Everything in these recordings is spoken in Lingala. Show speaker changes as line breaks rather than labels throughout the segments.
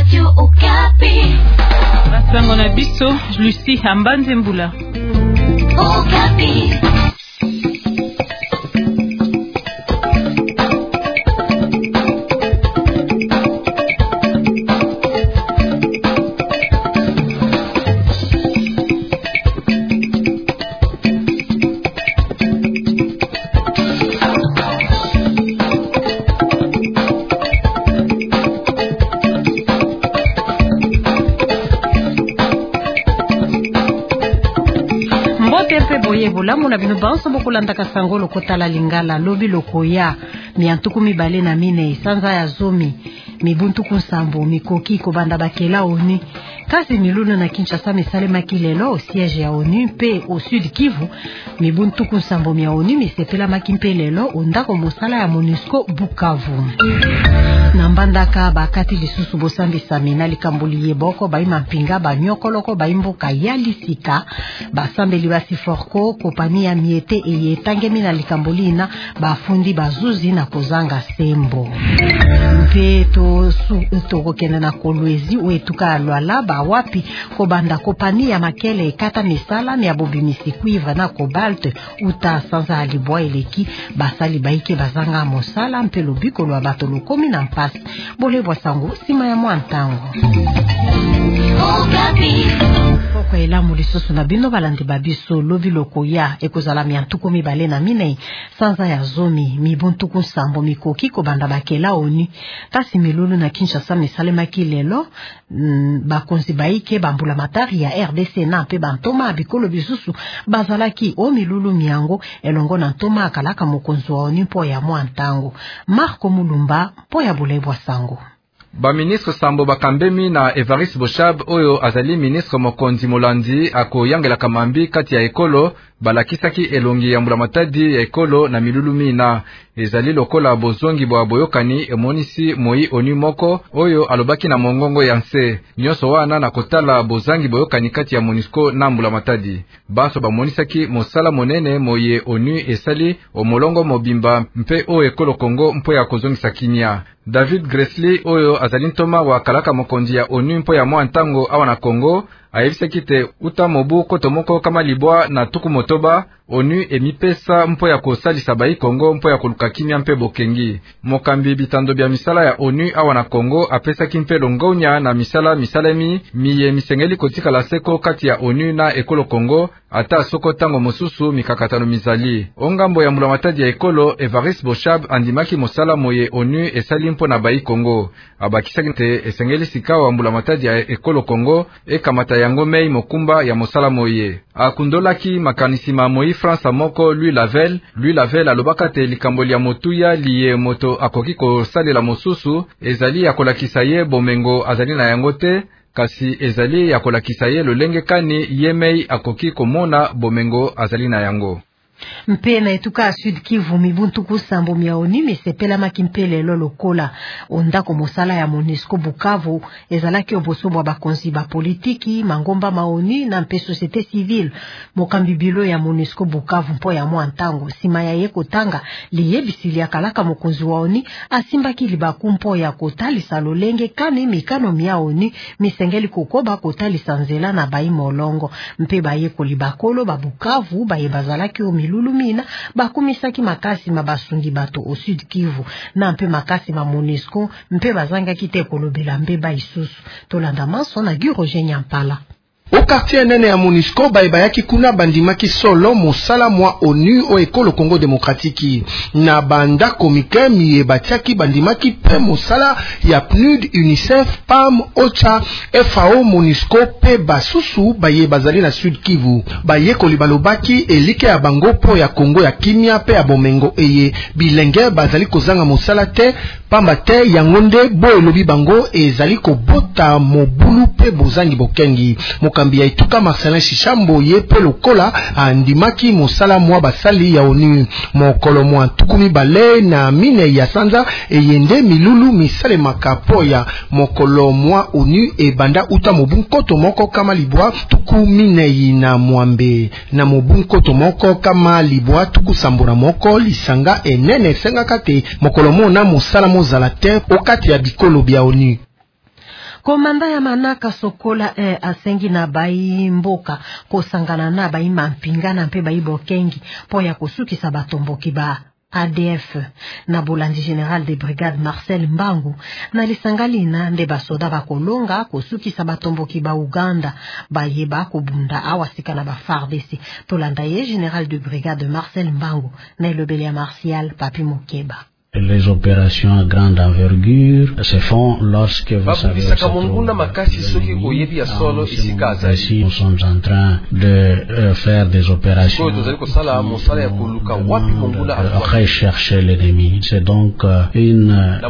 Radio Okapi.
Basango na biso, Lucie Ambanze Mbula.
Okapi.
Bola bino banso bokulanda kasangolo kotala lingala lobi lokoya miantuku mibale na mine sanza ya zomi mibuntu kunsambo mikoki kobanda bakela oni kasi milulu na Kinshasa misalema kilelo au siège ya ONU pe au Sud Kivu mibuntu kunsambo mia ONU misepela makimpelelo ondako mosala ya MONUSCO Bukavu na mbandaka bakati lisusu bosambisa mina likamboli yeboko baima mpinga banyokoloko baimboka ya lisika basambeli basiforko kopani ya miete eyetangemi na likambolina bafundi bazuzi na kozanga sembo mpe tokokende na kolwezi wetuka alwala bawapi kobanda kopani ya makele ekata misala ni abobimisi kuiva na cobalt uta sanza alibwa eleki basali baike bazanga mosala mpe lobiko lwa bato lokomi na mpasi bole bwasango sima ya mwantango Poko elamu lisusu na bino balandi babiso lobi lokoya ekozala miantuku mibale na mine sanza ya zomi mibuntuku sambo mikoki kobanda bakela oni kasi milulu na Kinshasa misalema kilelo bakonzi baike bambula matari ya RDC na pe bantoma bikolo bisusu bazalaki o milulu miango elongo na ntoma akalaka mokonzi wa oni po ya mwantango Marco Mulumba po ya bulebwa sango
Ba ministre Sambo Bakambemi na Evariste Boshab oyo azali ministre mokonzi molandi ako yangela kamambi kati ya ekolo balakisaki elongi ya mbulamatadi ya ekolo na milulu mina ezali lokola bozongi bwa boyokani emonisi moi oni moko oyo alobaki na mongongo ya nse nyoso wana na kotala bozangi boyokani kati ya MONUSCO na mbulamatadi baso bamonisaki mosala monene moye onu esali omolongo mobimba mpe o ekolo Kongo mpo ya kozongisa kinya David Gresley oyo azali ntoma wa kalaka mokonzi ya ONU mpo ya mwantango awa na Kongo ayebisaki te uta mobu kotomoko kama libwa na tuku motoba ONU emipesa mpo ya kosalisa bai Kongo mpo ya koluka kimia mpe bokengi mokambi bitando bya misala ya ONU awa na Kongo apesaki mpe longonya na misalemi miye misengeli kotika la seko kati ya ONU na ekolo Kongo ata soko tango mosusu mikakatano mizali ongambo ya mbulamatadi ya ekolo Evariste Boshab andimaki mosala moye ONU esali mpo na bai Kongo abakisaki te esengeli sikawa mbulamatadi ya ekolo Kongo ekamata yango mei mokumba ya mosala moye akundolaki makanisi ma moi France moko lui Lavelle alobaka te likamboli ya motuya liye moto akoki kosalela mosusu ezali ya kolakisa ye bomengo azali na yango te kasi ezali ya kolakisa ye lolenge kani yemei akoki komona bomengo azali na yango
mpe na etuka Sud Kivu mibuntu kusambo mia ONU misepela makimpelelo lokola ondako mosala ya MONUSCO Bukavu ezalaki obosobwa bakonzi ba politiki mangomba ma ONU na mpe société civile mokambi bilo ya MONUSCO Bukavu mpo ya mwantango sima ya yekotanga liyebisili akalaka mokonzi wa ONU asimbaki libaku mpo ya kotalisa lolenge kani mikano mia ONU misengeli kokoba kotalisa nzela na bai molongo mpe bayeko libakolo ba Bukavu baye bazalaki o milulu mina bakumisaki makasi mabasungi bato au Sud Kivu na mpe makasi ma MONUSCO mpe bazanga kite kolobela mbeba isusu tolanda maso na Roger Nyampala
au quartier nene ya MONUSCO bayaki kuna bandimaki solo mosala mwa ONU o ekolo Congo démocratique na banda komike miye batiaki bandimaki pe mosala ya PNUD UNICEF PAM OCHA FAO MONUSCO pe basusu baye bazali na Sud Kivu baye kolibalobaki elike ya bango po ya Kongo ya kimia pe ya bomengo eye bilenge bazali kozanga mosala te pamba te yangonde bo elobi bango ezali kobota mobulu pe bozangi bokengi mokambi ya ituka Marcelin Shishambo ye pe lokola andimaki mosala mwa basali ya ONU mokolo mwa tukumi bale na mine ya sanza eyende milulu misale makapo ya mokolo mwa ONU ebanda uta mobunkoto moko kama libwa tuku mine na mwambe na mobunkoto moko kama libwa tuku sambura moko lisanga enene senga kate mokolo mona mosala mozala te okati ya bikolo bya ONU
Komanda ya Manaka Sokola asengi na bai mboka kosangana na bai mampinga na mpe bai bokengi po ya kosukisa batomboki ba ADF na bolandi général de brigade Marcel Mbangu na lisangali na nde basoda bakolonga kosukisa batomboki ba Uganda bayeba kobunda awasika na ba FARDC tolanda ye général de brigade Marcel Mbangu na elobeli ya Martial Papi Mokeba.
Les opérations à grande envergure se font lorsque vous savez nous sommes en train de faire des opérations rechercher l'ennemi. C'est donc une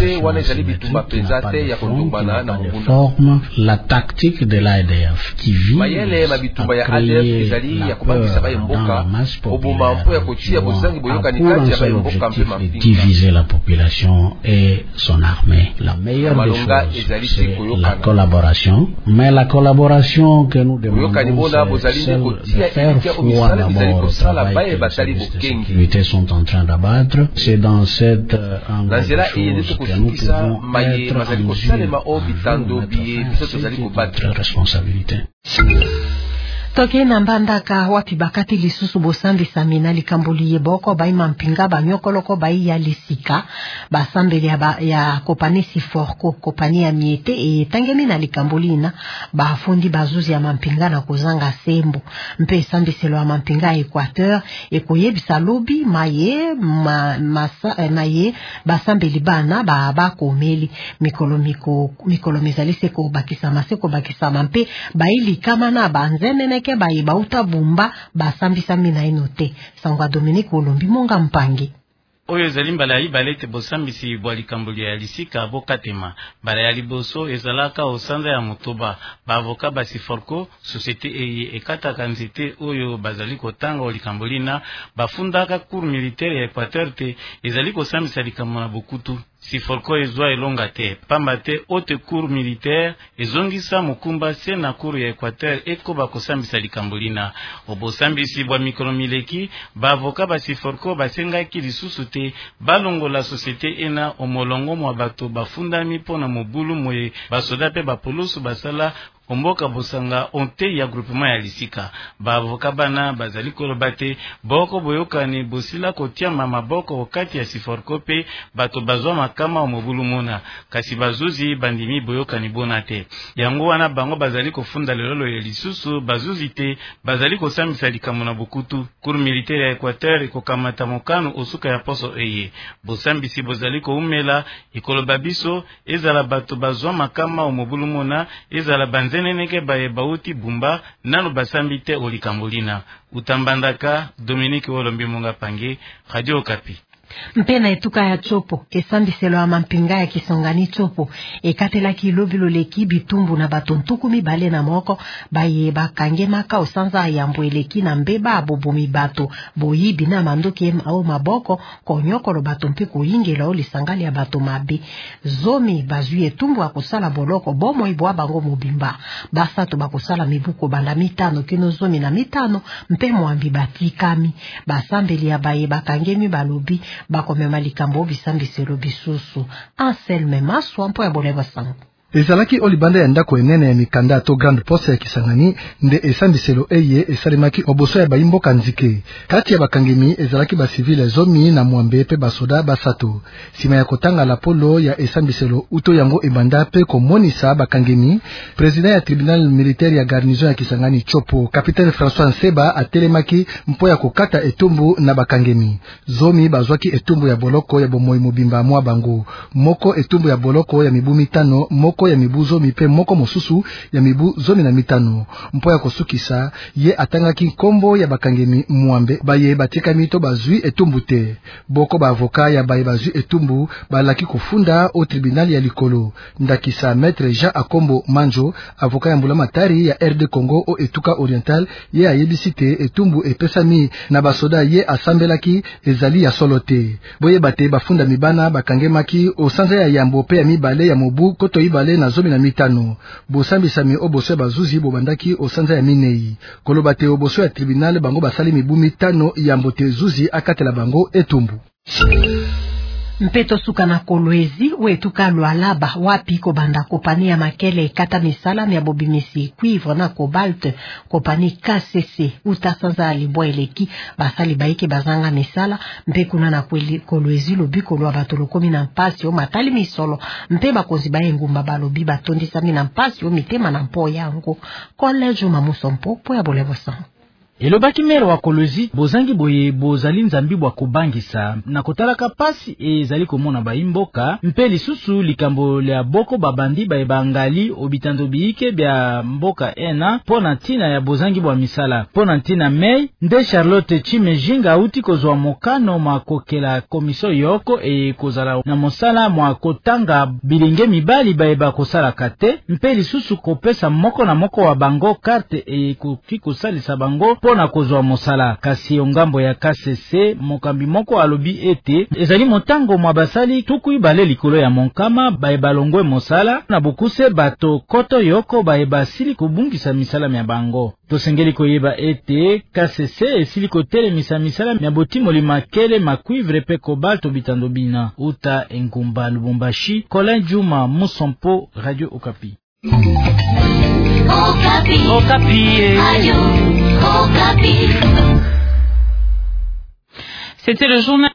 forme la tactique de l'ADF qui vise à créer la peur dans la masse populaire pour la population et son armée. La meilleure des choses, c'est la collaboration. Mais la collaboration que nous demandons, c'est celle de faire foi d'abord au travail que les services de sécurité sont en train d'abattre. C'est dans cette angle de choses que nous pouvons être en mesure de notre responsabilité.
Toke na mbandaka wapi bakati lisusu bosambi samina likambuliye boko bai mampinga banyokoloko bai ya lisika basambeli ya kopani Siforko kopani ya miete tangemi na likambulina bafundi bazuzi ya mampinga na kozanga sembo mpe sambi selo ya mampinga Equateur ekoyebisa lobi maye maye basambeli bana ba komeli mikolo mezali seko bakisa mpe baili kama na banzene ke bayi bauta bumba basambisa mina inote sangwa Dominique Olombi monga mpangi
oyo ezali mbala ya ibalete bosambisi bwa likambulia ya lisika bokatema mbala ya liboso ezalaka osanza ya motoba baavoka basiforko société ekataka nzete oyo bazali kotanga olikambulina bafundaka cour militaire ya Equateur te ezali kosambisa likambo na bokutu Siforko ezwa elonga te pamba te haute cour militaire ezongisa mukumba se na cour ya Equateur eko bakosambisa likambulina obosambisi bwa mikolo mileki baavoka basiforko basengaki lisusu te balongola société ena omolongo mwa bato bafundami pona mobulu moye basoda pe bapolusu basala omboka bosanga onte ya groupement ya lisika baavoka bana bazali koloba te boko boyokani bosila kotiama maboko wakati ya Siforko pe bato bazwa makama omobulu mona kasi bazuzi bandimi boyokani bona te yango wana bango bazali kofunda lelolo ya lisusu bazuzi te bazali kosambisa likambo na bokutu cour militaire ya Equateur ekokamata mokano osuka ya poso bosambisi bozali koumela ekoloba biso ezala bato bazwa makama omobulu mona ezala banzeneneke baye bauti bumba nano basambite olikambulina utambandaka Dominique Olombi monga pange Radio Okapi.
Mpena etuka ya chopo esambiselo ya mampinga ya kisongani chopo ekatela kilobilo leki bitumbu na batontuku mibale na moko baye bakange maka osanza ya mbweleki na mbeba abobomi bato boyibi na mandoki au maboko konyokolo batompi kuyingela olisangali ya bato mabe zomi bazui etumbu akosala boloko bomo ibwa bango mobimba basato bakosala mibuko banda mitano kino zomi na mitano mpe mwambi batikami basambeli ya baye bakange mibalobi bakomema likambo bisambiselo bisusu Anselme Maswa mpo ya boleva sango
ezalaki olibanda ya ndako enene ya mikanda to grande poste ya Kisangani nde esambiselo eye esalemaki oboso ya baimboka nzike kati ya bakangemi ezalaki basivile zomi na mwambe pe basoda basato sima ya kotanga la polo ya esambiselo uto yango ebanda pe komonisa bakangemi president ya tribunal militaire ya garnison ya Kisangani chopo capitaine François Nseba atelemaki mpo ya kokata etumbu na bakangemi zomi bazwaki etumbu ya boloko ya bomoi mobimba mwa bango moko etumbu ya boloko ya mibu mitano moko ya mibu zomi pe moko mosusu ya mibu zomi na mitano mpo ya kosukisa ye atangaki kombo ya bakangemi mwambe baye batika mito bazui etumbu te boko ba avoka ya baye bazui etumbu balaki kufunda au tribunal ya likolo ndakisa maître Jean Akombo Manjo avoka ya mbula matari ya RD Congo o etuka oriental ye ayebisite etumbu epesami na basoda ye asambelaki ezali ya solo te boye bate bafunda mibana bakangemaki osanza ya yambo pe ya mibale ya mobu koto ibale na zomi na mitano bosambisami oboso ya bazuzi bobandaki osanza ya minei koloba te oboso ya tribunal bango basali mibu mitano yambo te zuzi akatela bango etumbu
Mpeto suka na Kolwezi wetuka Lualaba wapi ko banda kopani ya makele kata misala ya bobimisi cuivre na cobalt kopani KCC utasanza alibwa eleki basali baike bazanga misala mpe kuna na Kolwezi lobiko lwa batolokomi na mpasi o matali misolo mpe bakonzi baye ngumba balobi batondisa mina mpasi o mitema na mpo yango college mamuso mpo ya bolevosa.
Elobaki mero wa Kolwezi bozangi boye bozali nzambi bwa kobangisa na kotalaka pasi ezali komona baimboka mpe lisusu likambo lya boko babandi baebangali obitando biike bya mboka ena pona ntina ya bozangi bwa misala pona ntina mei nde Charlotte Chimejinga uti kozwa mokano makokela komisio yoko kozala na mosala mwa kotanga bilinge mibali baeba kosala kate mpe lisusu kopesa moko na moko wa bango karte koki kosalisa bango na kozwa mosala kasi ongambo ya KCC mokambi moko alobi ete ezali motango mwa basali tukui bale likolo ya monkama baebalongwe mosala na bokuse bato koto yoko baebasili kubungisa misala mya bango tosengeli koyeba ete KCC esili kotelemisa misala mya botimo limakele macuivre pe cobalt bitando bina uta engumba Lubumbashi. Colin Juma Musompo, Radio Okapi.
Okapi.
Okapi.
Radio Okapi.
C'était le journal.